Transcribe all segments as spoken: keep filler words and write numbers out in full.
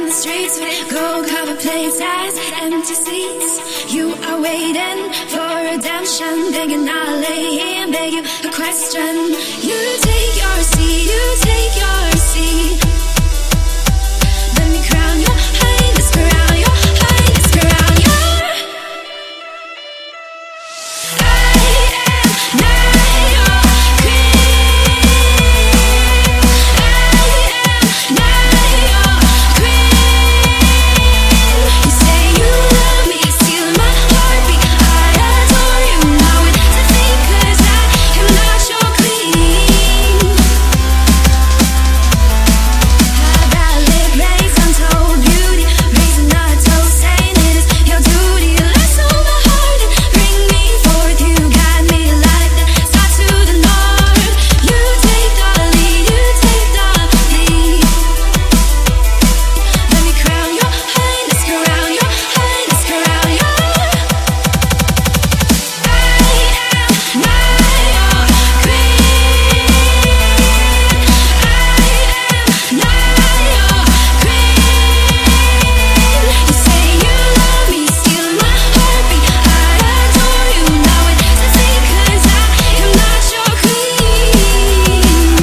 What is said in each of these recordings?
lining the streets with gold-covered plates as empty seats. You are waiting for redemption, begging I'll lay here and beg you a question. You take your seat, you take your seat. Let me crown your highness, crown your highness, crown your. I am not your queen. I am not your queen. You say you love me, steal my heartbeat. I adore you, know it to think, 'cause I am not your queen. I got lip raised, untold beauty, raising a toast, saying it is your duty. Let's hold my heart and bring me forth. You got me like the star to the north. You take the lead, you take the lead. Let me crown your highness, crown your highness, crown your. I am not your queen. I am not your queen. You say you love me, steal my heartbeat. I adore you, know it to think, 'cause I am not your queen.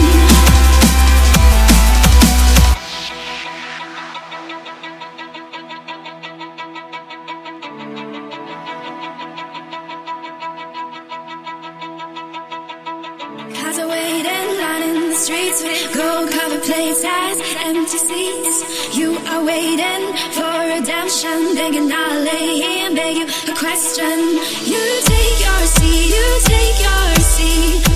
Cars are waiting, lining the streets with gold-covered plates as empty seats. You are waiting for redemption, begging I'll lay here and beg you a question. You take your seat, you take your seat.